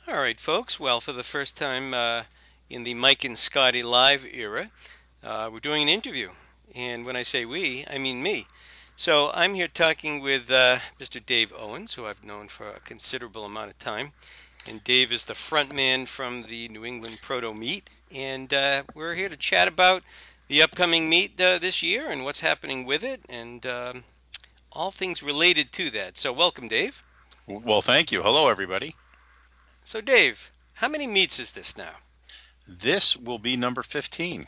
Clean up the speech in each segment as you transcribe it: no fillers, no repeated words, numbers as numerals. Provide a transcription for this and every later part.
All right, folks. Well, for the first time in the Mike and Scotty live era, we're doing an interview. And when I say we, I mean me. So I'm here talking with Mr. Dave Owens, who I've known for a considerable amount of time. And Dave is the front man from the New England Proto Meet. And we're here to chat about the upcoming meet this year and what's happening with it and all things related to that. So, welcome, Dave. Well, thank you. Hello, everybody. So, Dave, how many meets is this now? This will be number 15.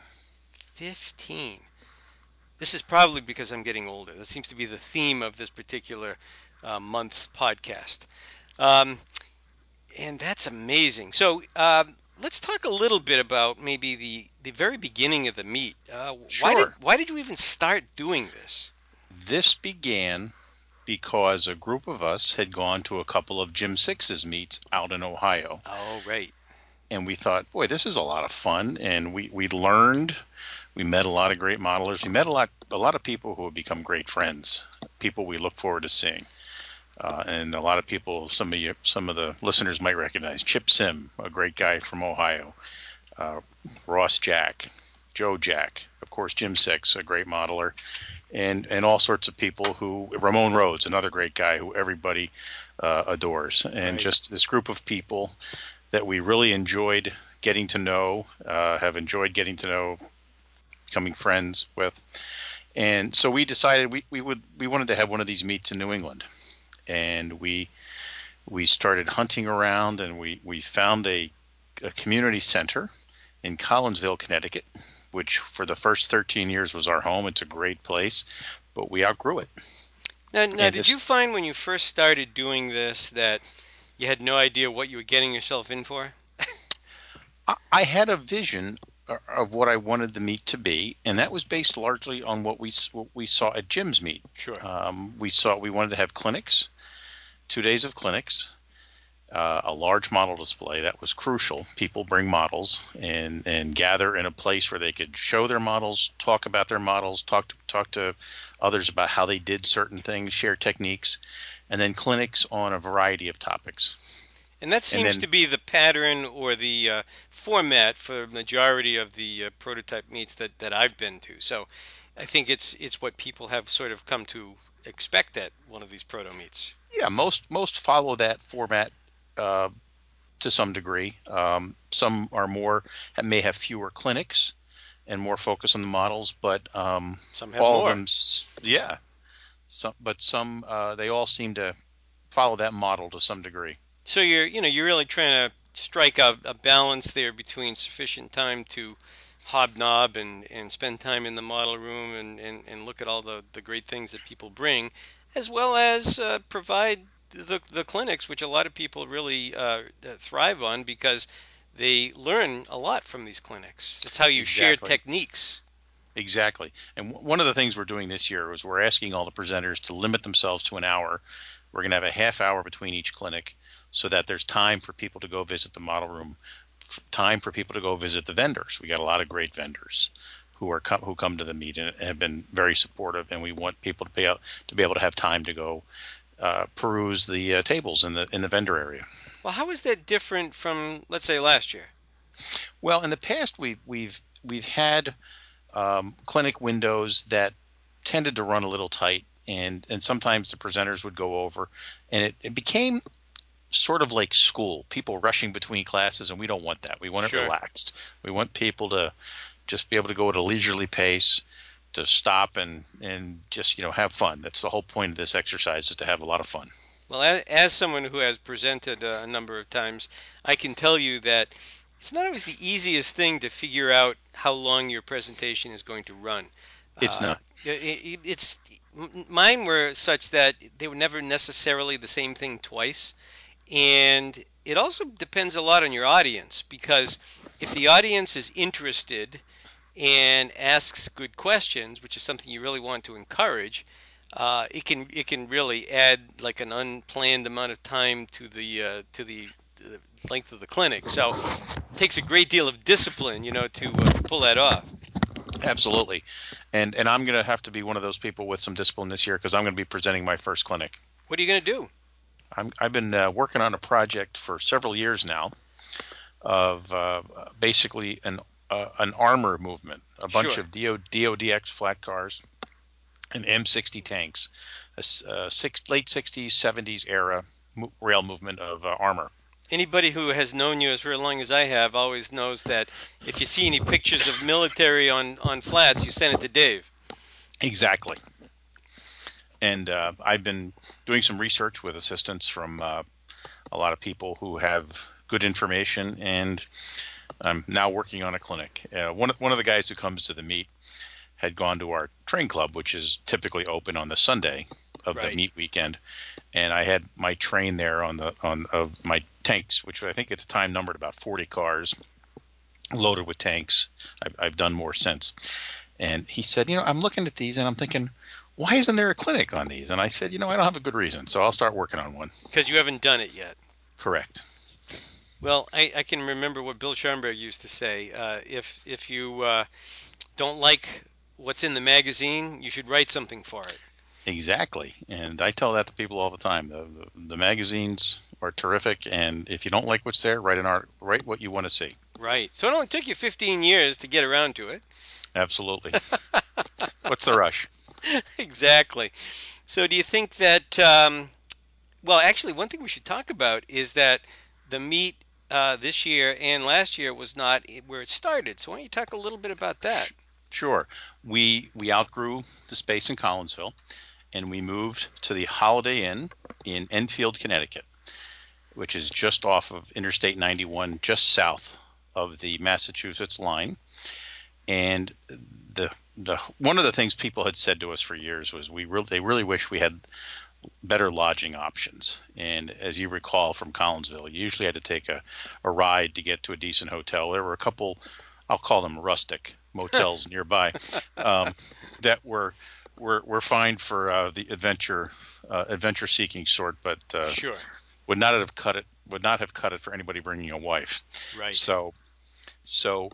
15. This is probably because I'm getting older. That seems to be the theme of this particular month's podcast. Um, and that's amazing. So let's talk a little bit about maybe the very beginning of the meet. Sure. Why did you even start doing this? This began because a group of us had gone to a couple of Jim Six's meets out in Ohio. Oh, right. And we thought, boy, this is a lot of fun. And we learned, we met a lot of great modelers. We met a lot of people who have become great friends, people we look forward to seeing. And a lot of people, some of the listeners might recognize Chip Sim, a great guy from Ohio, uh, Ross Jack, Joe Jack, of course, Jim Six, a great modeler, and all sorts of people who Ramon Rhodes, another great guy who everybody adores, and Right. just this group of people that we really enjoyed getting to know, have enjoyed getting to know, becoming friends with, and so we decided we wanted to have one of these meets in New England, and we started hunting around, and we found a community center in Collinsville, Connecticut, which for the first 13 years was our home. It's a great place, but we outgrew it. Now, And did you this, find when you first started doing this that you had no idea what you were getting yourself in for? I had a vision of what I wanted the meet to be, and that was based largely on what we saw at Jim's meet. Sure. We wanted to have clinics, 2 days of clinics, a large model display. That was crucial. People bring models and gather in a place where they could show their models, talk about their models, talk to others about how they did certain things, share techniques, and then clinics on a variety of topics. And that And seems then to be the pattern or the format for the majority of the prototype meets that I've been to. So I think it's what people have sort of come to expect at one of these proto meets. yeah, most follow that format uh, to some degree. Some are more may have fewer clinics and more focus on the models, but Some have all of more. them, yeah. Some they all seem to follow that model to some degree. So you're really trying to strike a balance there between sufficient time to hobnob and spend time in the model room and look at all the great things that people bring, as well as provide the clinics, which a lot of people really thrive on because they learn a lot from these clinics. It's how you share Exactly. techniques. Exactly. And one of the things we're doing this year is we're asking all the presenters to limit themselves to an hour. We're going to have a half hour between each clinic so that there's time for people to go visit the model room, time for people to go visit the vendors. We got a lot of great vendors who come to the meet and have been very supportive, and we want people to be able to have time to go peruse the tables in the vendor area. Well, how is that different from, let's say, last year? Well, in the past, we've had clinic windows that tended to run a little tight, and sometimes the presenters would go over, and it became sort of like school, people rushing between classes, and we don't want that. We want it Sure. relaxed. We want people to just be able to go at a leisurely pace, to stop and just have fun. That's the whole point of this exercise, is to have a lot of fun. Well, as someone who has presented a number of times, I can tell you that it's not always the easiest thing to figure out how long your presentation is going to run. It's Uh, not. it's mine were such that they were never necessarily the same thing twice, and it also depends a lot on your audience because if the audience is interested and asks good questions, which is something you really want to encourage, it can really add like an unplanned amount of time to the length of the clinic. So it takes a great deal of discipline, to pull that off. Absolutely. And I'm going to have to be one of those people with some discipline this year, because I'm going to be presenting my first clinic. What are you going to do? I've been working on a project for several years now of basically an armor movement, a bunch Sure. of DODX flat cars and M60 tanks, late 60s, 70s era rail movement of armor. Anybody who has known you as for as long as I have always knows that if you see any pictures of military on flats, you send it to Dave. Exactly. And I've been doing some research with assistance from a lot of people who have good information, and I'm now working on a clinic. One of the guys who comes to the meet had gone to our train club, which is typically open on the Sunday of the Right. meet weekend, and I had my train there on of my tanks, which I think at the time numbered about 40 cars loaded with tanks. I've done more since. And he said, I'm looking at these and I'm thinking, why isn't there a clinic on these? And I said, I don't have a good reason, so I'll start working on one. Because you haven't done it yet. Correct. Well, I can remember what Bill Scharnberg used to say. If you don't like what's in the magazine, you should write something for it. Exactly. And I tell that to people all the time. The magazines are terrific, and if you don't like what's there, write what you want to see. Right. So it only took you 15 years to get around to it. Absolutely. What's the rush? Exactly. So do you think that, well, actually, one thing we should talk about is that the meet this year and last year was not where it started. So why don't you talk a little bit about that? Sure. We outgrew the space in Collinsville, and we moved to the Holiday Inn in Enfield, Connecticut, which is just off of Interstate 91, just south of the Massachusetts line. And the one of the things people had said to us for years was they really wish we had better lodging options. And as you recall from Collinsville, you usually had to take a ride to get to a decent hotel. There were a couple, I'll call them rustic motels nearby, um, that were fine for the adventure seeking sort, but Sure. would not have cut it for anybody bringing a wife. Right. So so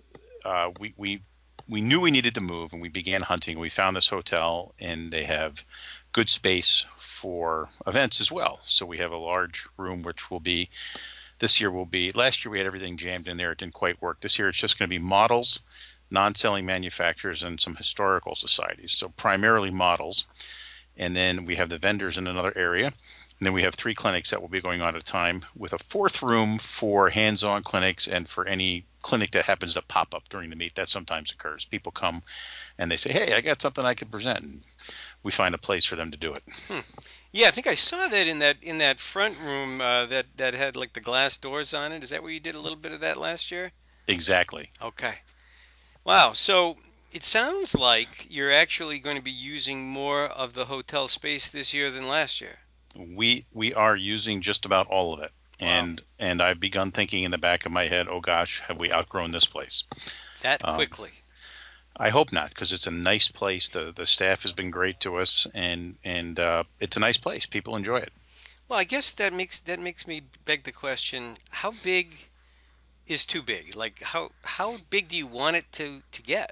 we knew we needed to move, and we began hunting. We found this hotel, and they have good space for events as well. So we have a large room, which will be this year will be. Last year we had everything jammed in there. It didn't quite work. This year it's just going to be models, non-selling manufacturers, and some historical societies. So primarily models, and then we have the vendors in another area. And then we have 3 clinics that will be going on at a time, with a fourth room for hands-on clinics and for any clinic that happens to pop up during the meet. That sometimes occurs. People come and they say, "Hey, I got something I could present," and we find a place for them to do it. Hmm. Yeah, I think I saw that in that front room that had like the glass doors on it. Is that where you did a little bit of that last year? Exactly. Okay. Wow. So it sounds like you're actually going to be using more of the hotel space this year than last year. We are using just about all of it. Wow. And I've begun thinking in the back of my head, oh gosh, have we outgrown this place? That Um, quickly. I hope not, because it's a nice place. The staff has been great to us, and it's a nice place. People enjoy it. Well, I guess that makes me beg the question, how big is too big? Like how big do you want it to get?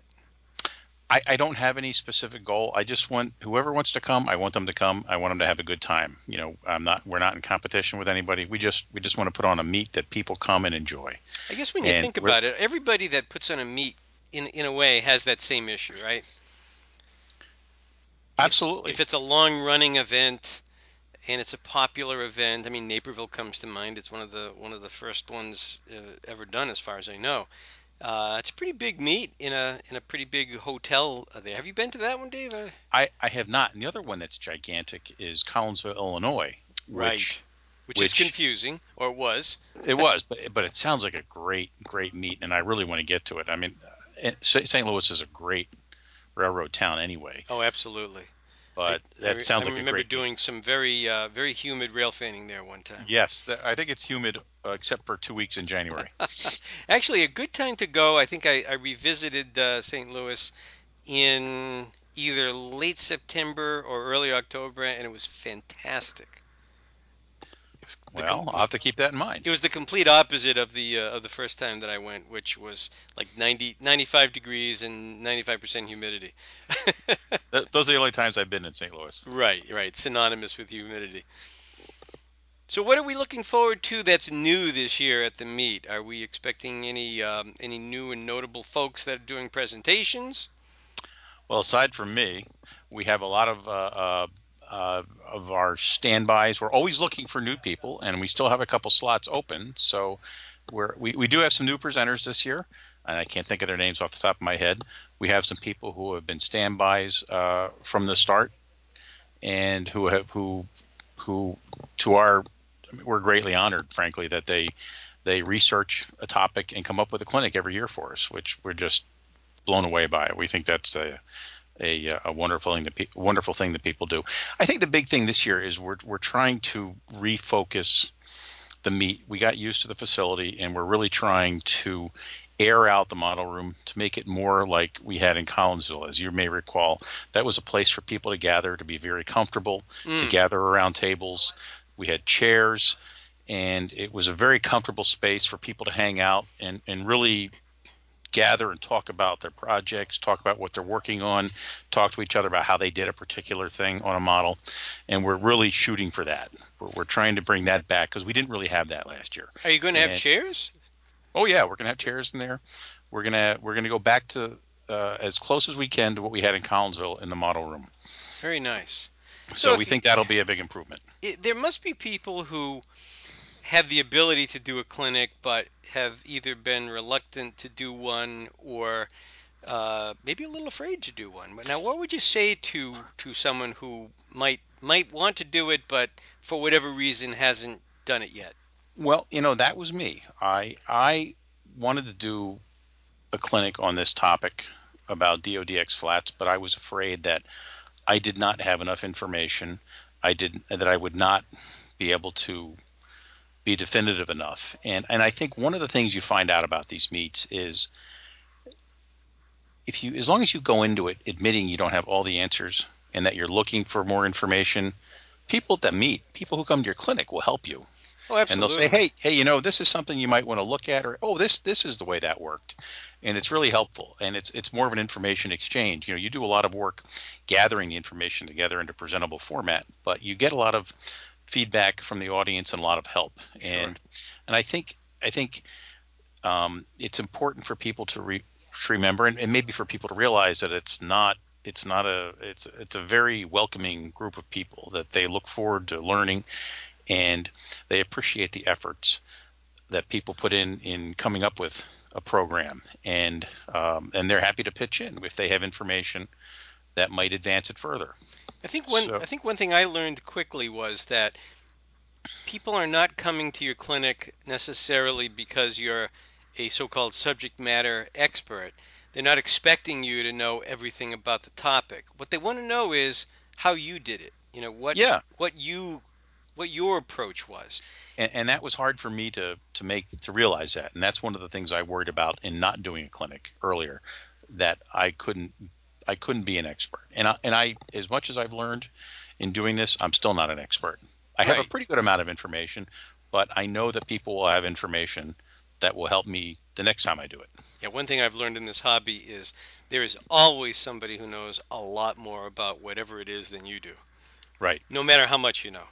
I don't have any specific goal. I just want whoever wants to come. I want them to come. I want them to have a good time. We're not in competition with anybody. We just want to put on a meet that people come and enjoy. I guess when you And think we're about it, everybody that puts on a meet in a way has that same issue, right? If absolutely. it's a long running event and it's a popular event, I mean Naperville comes to mind. It's one of the first ones ever done, as far as I know. It's a pretty big meet in a pretty big hotel there. Have you been to that one, Dave? I have not. And the other one that's gigantic is Collinsville, Illinois, which Right. Which is which confusing, or was. it was, but it sounds like a great meet, and I really want to get to it. I mean, St. Louis is a great railroad town anyway, Oh, absolutely. I, but I, that re- I sounds like a remember great meet. doing some very humid rail fanning there one time. Yes, I think it's humid except for 2 weeks in January. Actually, a good time to go. I think I revisited St. Louis in either late September or early October, and it was fantastic. It was the com- Well, it I'll was have to keep that in mind. it was the complete opposite of the first time that I went, which was like 95 degrees and 95% humidity. Those are the only times I've been in St. Louis. Right, right, synonymous with humidity. So, what are we looking forward to that's new this year at the meet? Are we expecting any new and notable folks that are doing presentations? Well, aside from me, we have a lot of our standbys. We're always looking for new people, and we still have a couple slots open. So we do have some new presenters this year, and I can't think of their names off the top of my head. We have some people who have been standbys from the start, and who to our we're greatly honored, frankly, that they research a topic and come up with a clinic every year for us, which we're just blown away by. We think that's a wonderful thing that people do. I think the big thing this year is we're trying to refocus the meet. We got used to the facility, and we're really trying to air out the model room to make it more like we had in Collinsville. As you may recall, that was a place for people to gather, to be very comfortable, to Mm. gather around tables. We had chairs, and it was a very comfortable space for people to hang out and really gather and talk about their projects, talk about what they're working on, talk to each other about how they did a particular thing on a model. And we're really shooting for that. We're trying to bring that back because we didn't really have that last year. Are you going to have And chairs? oh yeah, we're gonna have chairs in there. We're gonna go back to as close as we can to what we had in Collinsville in the model room. Very nice. So, So we if you, think that'll be a big improvement. there must be people who have the ability to do a clinic, but have either been reluctant to do one or maybe a little afraid to do one. But now, what would you say to someone who might want to do it, but for whatever reason hasn't done it yet? Well, that was me. I wanted to do a clinic on this topic about DODX flats, but I was afraid that I did not have enough information. I did that I would not be able to be definitive enough. And I think one of the things you find out about these meets is if you as long as you go into it admitting you don't have all the answers and that you're looking for more information, people that meet, people who come to your clinic will help you. Oh, And they'll say, absolutely. hey, this is something you might want to look at, or oh, this is the way that worked, and it's really helpful. And it's more of an information exchange. You do a lot of work gathering the information together into presentable format, but you get a lot of feedback from the audience and a lot of help. Sure. And I think it's important for people to remember, and maybe for people to realize that it's a very welcoming group of people that they look forward to learning, and they appreciate the efforts that people put in coming up with a program, and they're happy to pitch in if they have information that might advance it further. I So think one thing I learned quickly was that people are not coming to your clinic necessarily because you're a so-called subject matter expert. They're not expecting you to know everything about the topic. What they want to know is how you did it. yeah, What you what your approach was. and that was hard for me to realize that, and that's one of the things I worried about in not doing a clinic earlier, that I couldn't be an expert, and I as much as I've learned in doing this, I'm still not an expert. I have a Right. pretty good amount of information, but I know that people will have information that will help me the next time I do it. Yeah, one thing I've learned in this hobby is there is always somebody who knows a lot more about whatever it is than you do, Right. no matter how much you know.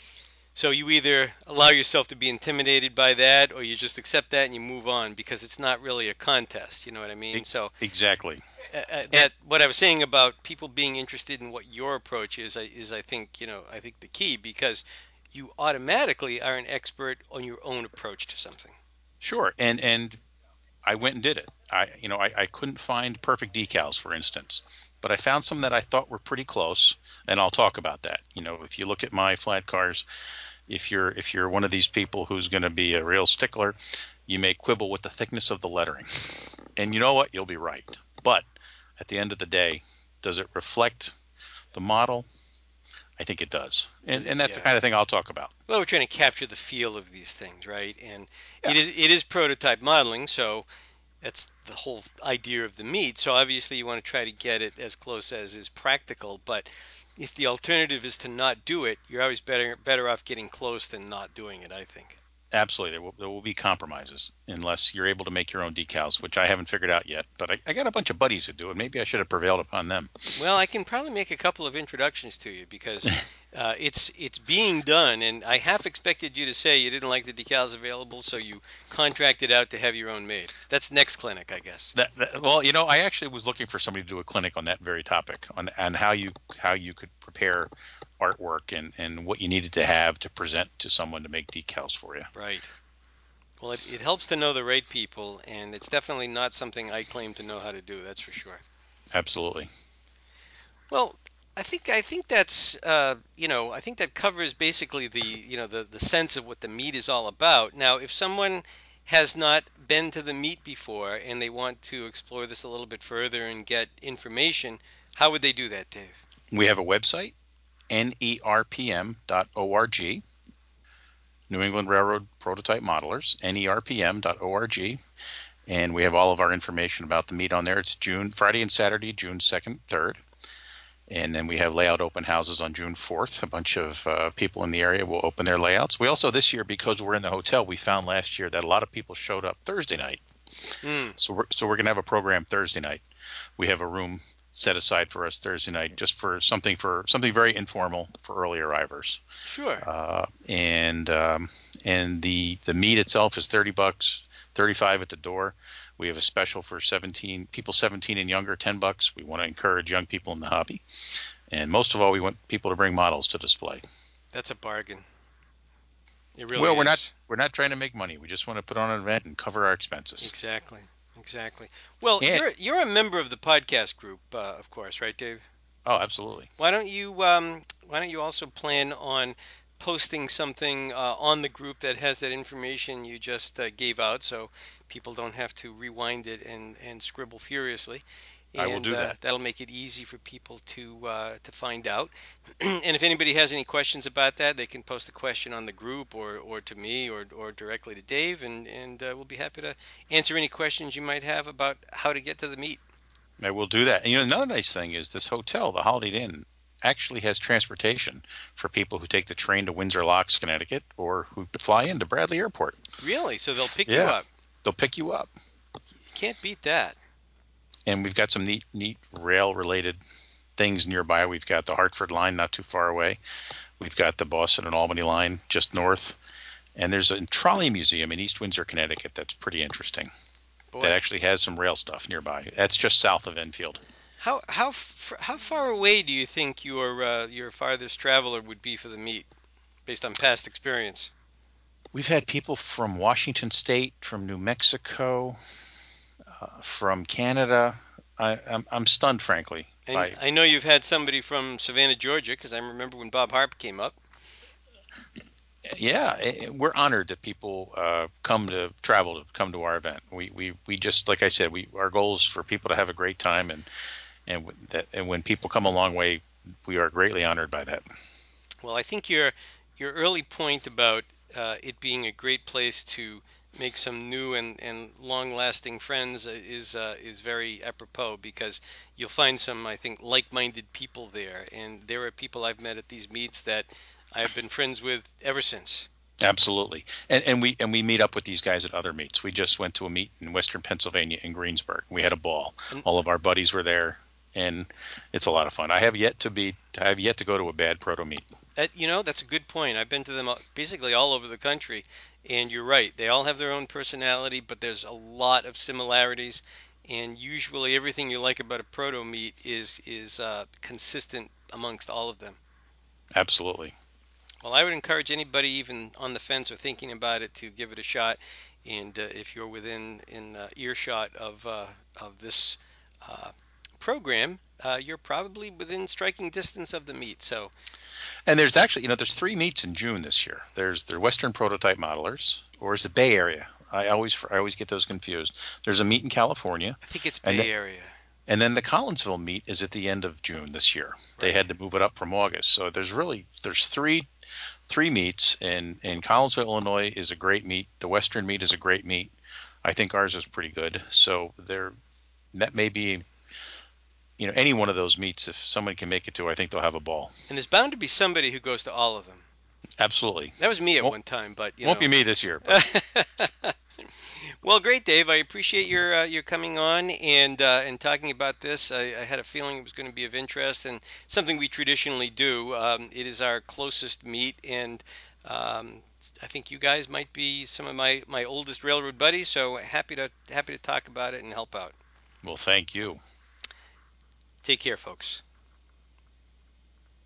So you either allow yourself to be intimidated by that or you just accept that and you move on because it's not really a contest, you know what I E- mean? So exactly. And that what I was saying about people being interested in what your approach is I think, I think the key because you automatically are an expert on your own approach to something. sure. And I went and did it. I couldn't find perfect decals, for instance, but I found some that I thought were pretty close, and I'll talk about that. If you look at my flat cars, if you're one of these people who's going to be a real stickler, you may quibble with the thickness of the lettering. And you know what? You'll be right. But at the end of the day, does it reflect the model? I think it does. Does And it? and that's the Yeah. kind of thing I'll talk about. Well, we're trying to capture the feel of these things, right? And Yeah, it is prototype modeling, so that's the whole idea of the meet. So obviously you want to try to get it as close as is practical, but if the alternative is to not do it, you're always better off getting close than not doing it, I think. absolutely. There will be compromises unless you're able to make your own decals, which I haven't figured out yet. But I got a bunch of buddies who do it. Maybe I should have prevailed upon them. Well, I can probably make a couple of introductions to you because It's being done, and I half expected you to say you didn't like the decals available, so you contracted out to have your own made. That's next clinic, I guess. Well, I actually was looking for somebody to do a clinic on that very topic, on how you could prepare artwork and what you needed to have to present to someone to make decals for you. Right. Well, it helps to know the right people, and it's definitely not something I claim to know how to do. That's for sure. Absolutely. Well, I think that's I think that covers basically the sense of what the meet is all about. Now, if someone has not been to the meet before and they want to explore this a little bit further and get information, how would they do that, Dave? We have a website, nerpm.org, New England Railroad Prototype Modelers, nerpm.org, and we have all of our information about the meet on there. It's Friday and Saturday, June 2nd, 3rd. And then we have layout open houses on June 4th. A bunch of people in the area will open their layouts. We also, this year, because we're in the hotel, we found last year that a lot of people showed up Thursday night. Hmm. So we're going to have a program Thursday night. We have a room set aside for us Thursday night just for something very informal for early arrivers. Sure. And the meat itself is $30, 35 at the door. We have a special for 17 and younger, $10. We want to encourage young people in the hobby, and most of all, we want people to bring models to display. That's a bargain. It really Well, we're not is. we're not trying to make money. We just want to put on an event and cover our expenses. Exactly. Exactly. Well, And you're a member of the podcast group, of course, right, Dave? oh, absolutely, Why don't you also plan on posting something on the group that has that information you just gave out, so people don't have to rewind it and scribble furiously, I will and do that. that'll make it easy for people to find out. And if anybody has any questions about that, they can post a question on the group or to me or directly to Dave, and we'll be happy to answer any questions you might have about how to get to the meet. I will do that. And another nice thing is this hotel, the Holiday Inn, actually has transportation for people who take the train to Windsor Locks, Connecticut, or who fly into Bradley Airport. Really? So they'll pick you Yeah, up. they'll pick you up. You can't beat that. And we've got some neat rail related things nearby. We've got the Hartford line not too far away. We've got the Boston and Albany line just north. And there's a trolley museum in East Windsor, Connecticut that's pretty interesting. That Boy, actually has some rail stuff nearby. That's just south of Enfield. how far away do you think your farthest traveler would be for the meet, based on past experience? We've had people from Washington State, from New Mexico, from Canada. I'm stunned, frankly, And by I know you've had somebody from Savannah, Georgia, because I remember when Bob Harp came up. yeah, we're honored that people come to our event. We just like I said, we our goal is for people to have a great time, and when people come a long way, we are greatly honored by that. Well, I think your early point about it being a great place to make some new and long-lasting friends is very apropos because you'll find some, I think, like-minded people there, and there are people I've met at these meets that I've been friends with ever since. Absolutely, and we meet up with these guys at other meets. We just went to a meet in Western Pennsylvania in Greensburg. We had a ball. And All of our buddies were there, and it's a lot of fun. I have yet to go to a bad proto meet. that's a good point. I've been to them basically all over the country, and you're right. They all have their own personality, but there's a lot of similarities, and usually everything you like about a proto meet is consistent amongst all of them. Absolutely. Well, I would encourage anybody, even on the fence or thinking about it, to give it a shot. And if you're within in earshot of this uh, program, you're probably within striking distance of the meet. So, And there's actually, there's three meets in June this year. There's the Western Prototype Modelers, or is the Bay Area? I always get those confused. There's a meet in California, I think it's and Bay Area, and then the Collinsville meet is at the end of June this year. They right? had to move it up from August, so there's three meets, and Collinsville, Illinois is a great meet. The Western meet is a great meet. I think ours is pretty good. So that may be any one of those meets. If someone can make it to, I think they'll have a ball. And there's bound to be somebody who goes to all of them. Absolutely. That was me at Won't one time, but won't be me this year, but Well, great, Dave. I appreciate your coming on and talking about this. I had a feeling it was going to be of interest and something we traditionally do. It is our closest meet, and um, I think you guys might be some of my oldest railroad buddies. So happy to talk about it and help out. Well, thank you. Take care, folks.